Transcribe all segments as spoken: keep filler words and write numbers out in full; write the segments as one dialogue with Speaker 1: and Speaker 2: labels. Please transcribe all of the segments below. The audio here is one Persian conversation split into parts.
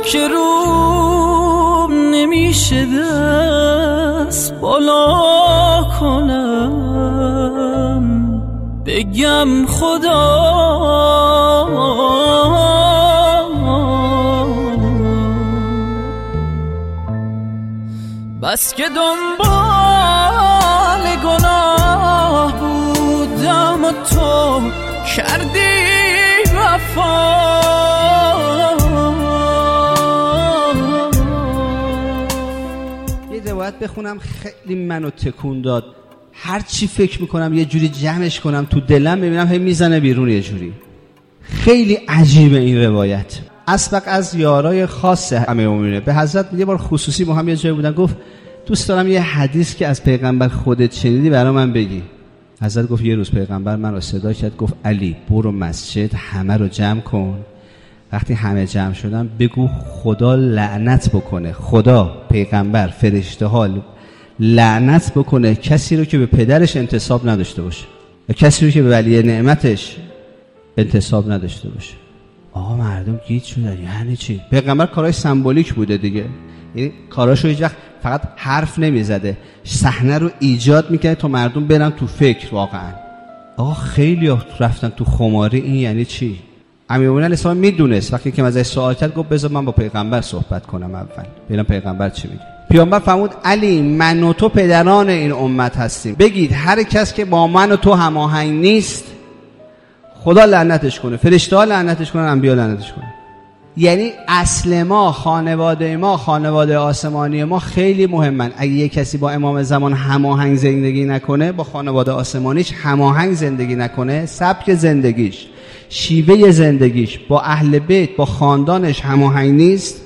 Speaker 1: که روم نمیشه دست بالا کنم بگم خدا بس که دنبال گناه بودم و تو کردی وفا.
Speaker 2: یه روایت بخونم خیلی منو تکون داد، هر چی فکر میکنم یه جوری جمعش کنم تو دلم ببینم هی میزنه بیرون یه جوری. خیلی عجیبه این روایت. اسبق از یارای خاص امیرالمومنین به حضرت یه بار خصوصی با هم یه جایی بودن، گفت دوست دارم یه حدیث که از پیغمبر خودت شنیدی برای من بگی. حضرت گفت یه روز پیغمبر من رو صدا کرد، گفت علی برو مسجد همه رو جمع کن، وقتی همه جمع شدن بگو خدا لعنت بکنه، خدا، پیغمبر، فرشته ها لعنت بکنه کسی رو که به پدرش انتساب نداشته باشه و کسی رو که به ولی نعمتش انتساب نداشته باشه. آقا مردم گیج شدن، یعنی چی؟ پیغمبر کارهای سمبولیک بوده دیگه، یعنی کاراشو هیچ وقت فقط حرف نمیزده، صحنه رو ایجاد میکنه تا مردم برن تو فکر. واقعا آقا خیلی رفتن تو خماری. این یعنی چی؟ امیرالمومنین اسلام میدونست، وقتی که ازش سوال کرد گفت بذار من با پیغمبر صحبت کنم اول ببینم پیغمبر چی میگه. پیامبر فرمود علی من و تو پدران این امت هستیم، بگید هر کس که با من و تو هماهنگ نیست خدا لعنتش کنه، فرشته ها لعنتش کنن، انبیا لعنتش کنن. یعنی اصل ما، خانواده ما، خانواده آسمانی ما خیلی مهمن. اگه یک کسی با امام زمان هماهنگ زندگی نکنه، با خانواده آسمانیش هماهنگ زندگی نکنه، سبک زندگیش، شیوه زندگیش با اهل بیت، با خاندانش هماهنگ نیست،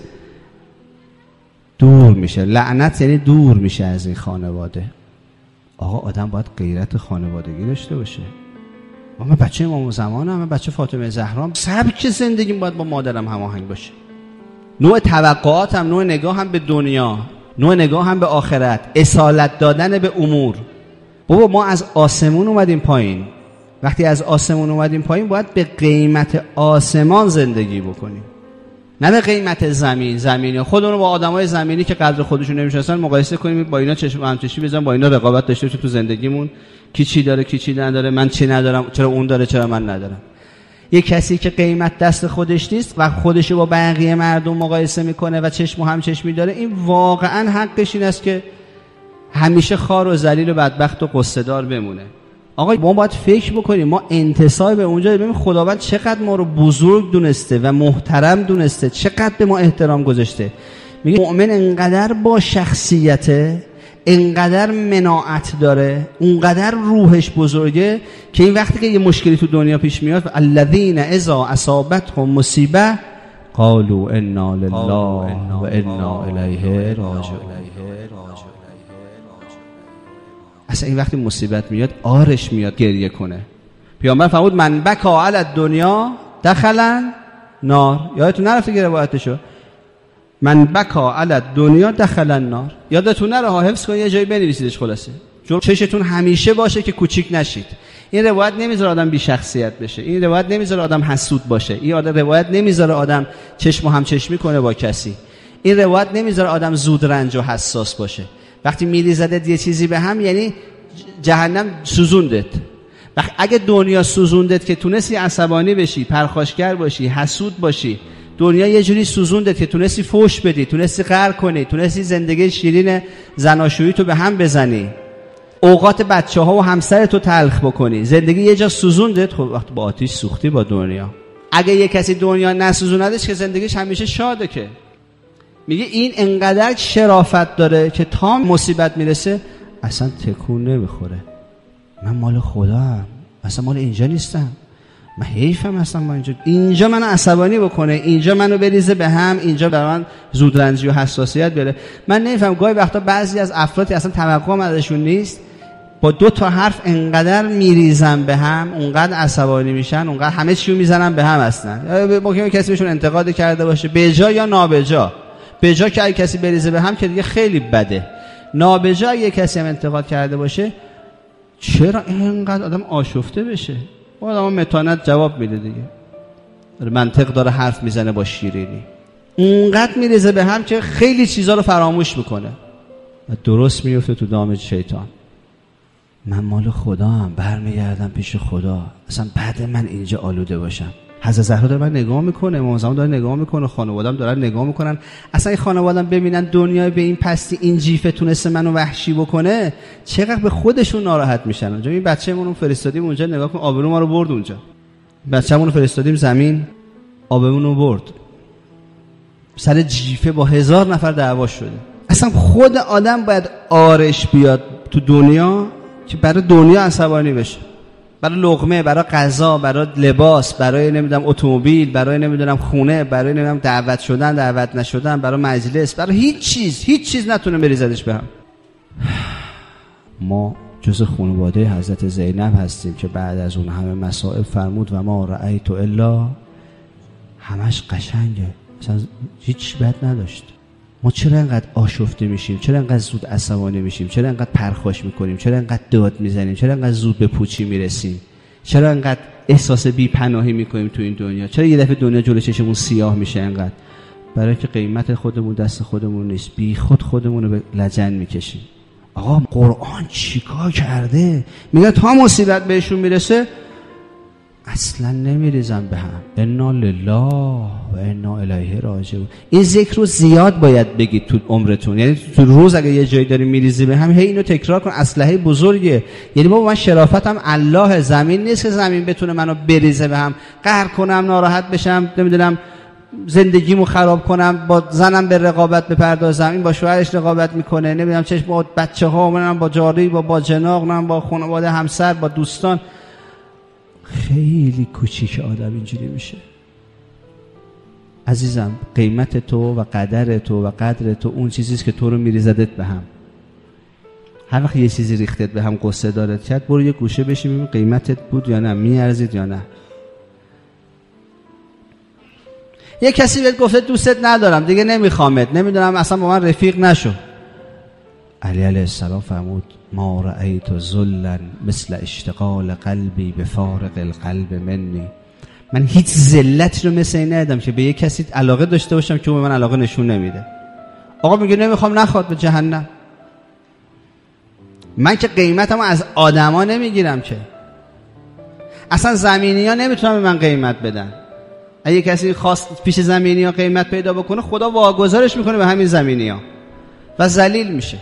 Speaker 2: دور میشه. لعنت یعنی دور میشه از این خانواده. آقا آدم باید غیرت خانوادگی داشته باشه. من بچه امام زمانم، من بچه فاطمه زهرام، سبک زندگیم باید با مادرم هماهنگ باشه. نوع توقعاتم، نوع نگاهم به دنیا، نوع نگاهم به آخرت، اصالت دادن به امور. بابا ما از آسمون اومدیم پایین، وقتی از آسمون اومدیم پایین باید به قیمت آسمان زندگی بکنیم، نه به قیمت زمین. زمینی خودمون با آدمای زمینی که قدر خودشون نمیشناسن مقایسه کنیم، با اینا چشم همچشی بزنیم، با اینا رقابت داشته باشیم تو زندگیمون، کی چی داره کی چی نداره، من چی ندارم، چرا اون داره چرا من ندارم. یه کسی که قیمت دست خودش نیست و خودشو با بقیه مردم مقایسه میکنه و چشم و همچشمی داره، این واقعا حقش این است که همیشه خار و ذلیل و بدبخت و قصه دار بمونه. آقا ما باید فکر بکنیم، ما انتساب به اونجا ببینیم خداوند چقدر ما رو بزرگ دونسته و محترم دونسته، چقدر به ما احترام گذاشته. میگه مؤمن انقدر با شخصیته، انقدر مناعت داره، اونقدر روحش بزرگه که این وقتی که یه مشکلی تو دنیا پیش میاد، الذین اذا اصابتهم مصیبه قالوا انا لله و انا الیه راجعون. اصلا این وقتی مصیبت میاد آرش میاد گریه کنه. پیامبر فرمود من بکا علی الدنیا دخلن نار. یادتون نرفته که روایتشو، من بکا علی الدنیا دخلن نار. یادتون نره ها، حفظ کنید، یه جایی بنویسیدش خلاصه، چون چشتون همیشه باشه که کوچیک نشید. این روایت نمیذاره آدم بی شخصیت بشه، این روایت نمیذاره آدم حسود باشه، این روایت نمیذاره آدم چشم و همچشمی کنه با کسی، این روایت نمیذاره آدم زود رنج و حساس باشه. وقتی میریزدت یه چیزی به هم یعنی جهنم سوزوندت. اگه دنیا سوزوندت که تونستی عصبانی بشی، پرخاشگر باشی، حسود باشی، دنیا یه جوری سوزوندت که تونستی فوش بدی، تونستی قهر کنی، تونستی زندگی شیرین زناشویی تو به هم بزنی، اوقات بچه ها و همسرتو تلخ بکنی، زندگی یه جا سوزوندت، خب وقت با آتیش سوختی با دنیا. اگه یه کسی دنیا نسوزوندش که زندگیش همیشه شاده. که میگه این انقدر شرافت داره که تا مصیبت میرسه اصلا تکون نمیخوره. من مال خدام، اصلا مال اینجا نیستم، من حیفم اصلا ما اینجا اینجا منو عصبانی بکنه، اینجا منو بریزه به هم، اینجا برای من زودرنجی و حساسیت بیاره. من نمیفهم گاهی وقتا بعضی از افرادی اصلا توقعم ازشون نیست، با دو تا حرف انقدر میریزن به هم، اونقدر عصبانی میشن، اونقدر همه چیو میزنن به هم. اصلا ممکنه کسی بهشون انتقاد کرده باشه به جا یا نابجا. به جا که اگه کسی بریزه به هم که دیگه خیلی بده، نابجا اگه کسی هم انتقاد کرده باشه چرا اینقدر آدم آشفته بشه؟ آدم متانت جواب میده دیگه، منطق داره حرف میزنه با شیرینی. اونقدر میریزه به هم که خیلی چیزا رو فراموش میکنه و درست میفته تو دام شیطان. من مال خدا هم برمیگردم پیش خدا، اصلا بعد من اینجا آلوده باشم. حضرت زهرا داره من نگاه میکنه، امام زمان داره نگاه میکنه، خانواده‌ام دارن نگاه میکنن. اصلا این خانواده‌ام ببینن دنیای به این پستی این جیفه تونسته منو وحشی بکنه، چقدر به خودشون ناراحت میشن. اونجا این بچه‌مون رو فرستادیم اونجا، نگاه کن آبرو ما رو برد اونجا. بچه‌مون رو فرستادیم زمین، آبمون رو برد. سر جیفه با هزار نفر دعوا شده. اصلا خود آدم باید آرش بیاد تو دنیا که برای دنیا عصبانی بشه، برای لقمه، برای غذا، برای لباس، برای نمیدونم اتومبیل، برای نمیدونم خونه، برای نمیدونم دعوت شدن دعوت نشدن، برای مجلس، برای هیچ چیز هیچ چیز نتونه بریزدش به هم. ما جز خانواده حضرت زینب هستیم که بعد از اون همه مصائب فرمود و ما رأیت الا، همش قشنگه، مثلا هیچ بد نداشت. ما چرا اینقدر آشفته میشیم؟ چرا اینقدر زود عصبانی میشیم؟ چرا اینقدر پرخاش میکنیم؟ چرا اینقدر داد میزنیم؟ چرا اینقدر زود به پوچی میرسیم؟ چرا اینقدر احساس بی‌پناهی میکنیم تو این دنیا؟ چرا یه دفعه دنیا جلوی چشمون سیاه میشه اینقدر؟ برای که قیمت خودمون دست خودمون نیست، بی خود خودمون رو به لجن میکشیم. آقا قرآن چیکار کرده؟ میگه تا مصیبت بهشون میرسه اصلا نمیریزن به هم. انا لله و انا الیه راجعون. این ذکر رو زیاد باید بگید تو عمرتون، یعنی تو روز اگه یه جایی داری میریزی به هم، هی اینو تکرار کن. اسلحه بزرگه. یعنی بابا من شرافتم الله، زمین نیست که زمین بتونه منو بریزه به هم، قهر کنم، ناراحت بشم، نمیدونم زندگیمو خراب کنم، با زنم به رقابت بپردازم، این با شوهرش رقابت میکنه، نمیدونم چش با بچه‌ها، منم با جاری، با با جناق، من با خانواده، همسر، با دوستان. خیلی کوچیک آدم اینجوری میشه. عزیزم قیمت تو و قدر تو و قدر تو اون چیزیست که تو رو میریزدت به هم. هر وقت یه چیزی ریختت به هم، قصه دارت کرد، برو یه گوشه بشی ببین قیمتت بود یا نه، میارزید یا نه. یه کسی بهت گفته دوستت ندارم، دیگه نمیخوامت، نمیدونم اصلا با من رفیق نشو. علی علیه السلام فرمود ما رأیت ذلا مثل اشتغال قلبی به فارق القلب منی. من هیچ ذلتی رو مثل این ندیدم که به یه کسی علاقه داشته باشم که اون به من علاقه نشون نمیده. آقا میگه نمیخوام، نخواد به جهنم. من که قیمتمو از آدما نمیگیرم که، اصلا زمینی ها نمیتونن به من قیمت بدن. اگه کسی خواست پیش زمینی ها قیمت پیدا بکنه، خدا واگذارش میکنه به همین زمینی ها و ذلیل میشه.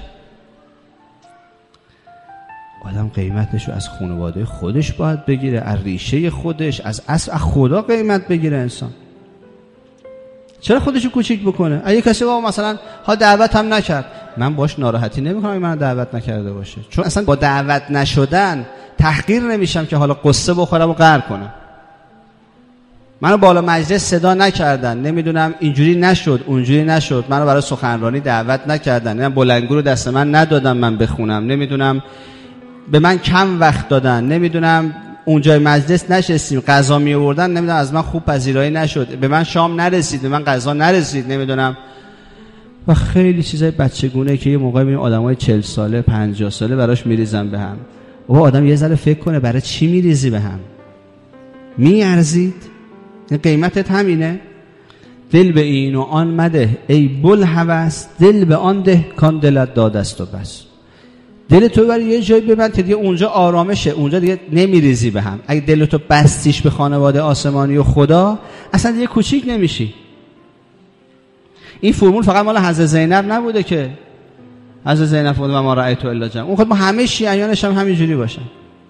Speaker 2: آدم قیمتش رو از خانواده خودش باید بگیره، از ریشه خودش، از اصل خدا قیمت بگیره. انسان چرا خودشو کوچیک بکنه؟ اگه کسی با مثلا ها دعوت هم نکرد، من باش ناراحتی نمیکنم اگه من دعوت نکرده باشه، چون اصلا با دعوت نشدن تحقیر نمیشم که حالا قصه بخورم و قهر کنم. منو بالا مجلس صدا نکردن، نمیدونم اینجوری نشد اونجوری نشد، منو برای سخنرانی دعوت نکردن، نمیدونم بلندگو رو دست من ندادن من بخونم، نمیدونم به من کم وقت دادن، نمیدونم اونجای مجلس نشستیم غذا می آوردن، نمیدونم از من خوب پذیرایی نشد، به من شام نرسید، به من غذا نرسید، نمیدونم و خیلی چیزای بچگونه که یه موقع میبینیم آدمای چهل ساله پنجاه ساله براش میریزن به هم. و آدم یه ذره فکر کنه برای چی میریزی به هم؟ میارزید؟ این قیمتت همینه؟ دل به این و آن مده ای بوالهوس، دل به آن ده کان دلت دادست و بس. دل تو برای یه جایی ببند که دیگه اونجا آرامشه، اونجا دیگه نمیریزی به هم. اگه دل تو بستیش به خانواده آسمانی و خدا، اصلا دیگه کوچیک نمیشی. این فرمول فقط مال حضرت زینب نبوده که حضرت زینب فرمود و ما رأیت الا جنة. اون خود ما همه شیعیانش هم همینجوری باشن.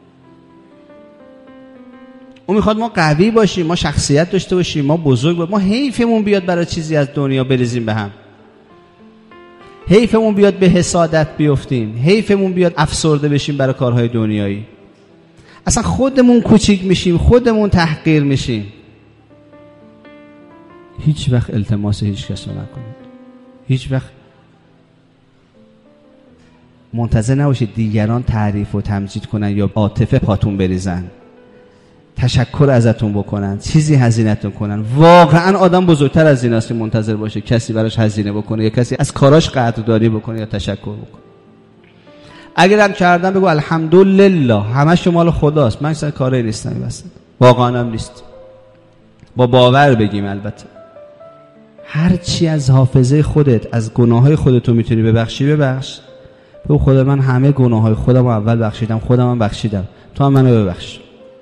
Speaker 2: اون میخواد ما قوی باشیم، ما شخصیت داشته باشیم، ما بزرگ باشیم، ما حیفمون بیاد برای چیزی از دنیا بریزیم به هم، حیفمون بیاد به حسادت بیفتیم، حیفمون بیاد افسرده بشیم برای کارهای دنیایی. اصلا خودمون کوچیک میشیم، خودمون تحقیر میشیم. هیچ وقت التماس هیچ کس رو نکنید. هیچ وقت منتظر نباشید دیگران تعریف و تمجید کنن یا عاطفه پاتون بریزن، تشکر ازتون بکنن، چیزی هزینه‌تون کنن. واقعا آدم بزرگتر از این است که منتظر باشه کسی براش هزینه بکنه یا کسی از کاراش قدردانی بکنه یا تشکر بکنه. اگر هم کردن بگو الحمدلله، همش مال خداست، من اصلا کاری نیستم. واسه واقعا هم نیست. با باور بگیم البته. هر چی از حافظه خودت، از گناههای خودتو میتونی ببخشی ببخش. بگو خدا من همه گناههای خودم رو اول بخشیدم، خودم هم بخشیدم، تو هم منو ببخش.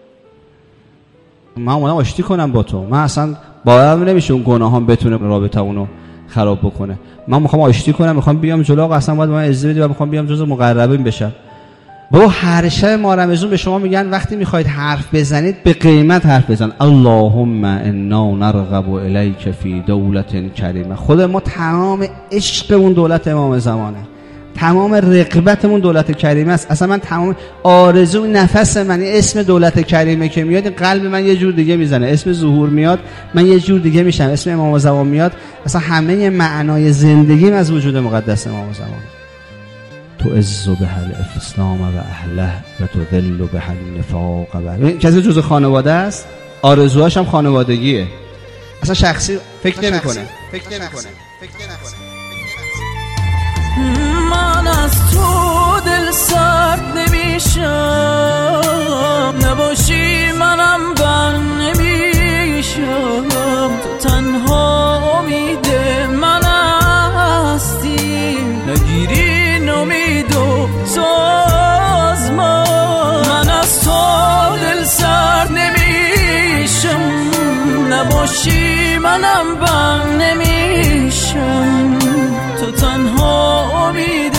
Speaker 2: من اومدم آشتی کنم با تو. من اصلا باورم نمیشه اون گناهام بتونه رابطه‌مونو خراب بکنه. من میخوام آشتی کنم، میخوام بیام جلو، آقا اصلا باید من اجازه بدی و میخوام بیام جزو مقربین بشم. بابا هر شب ما رمضان به شما میگن وقتی میخواید حرف بزنید به قیمت حرف بزن. اللهم انا نرغب الیک فی دولت کریمه. خود ما تمام عشقمون دولت امام زمانه، تمام رغبتمون دولت کریمه است. اصلا من تمام آرزو نفس من اسم دولت کریمه که میاد، قلب من یه جور دیگه میزنه. اسم ظهور میاد من یه جور دیگه میشم. اسم امام زمان میاد اصلا همه معنای زندگیم از وجود مقدس امام زمان. تو عز به الاسلام و اهله و تو ذل به النفاق. و کسی جزء خانواده است، آرزوهاش هم خانوادگیه، اصلا شخصی فکر نمیکنه. فکر نمیکنه.
Speaker 1: من از تو دل سرد نمیشم، نباشی منم بند نمیشم. تو تنها امید من هستی، نگیری نمید و سازمان. من از تو دل سرد نمیشم، نباشی منم بند نمیشم. تو تنها امید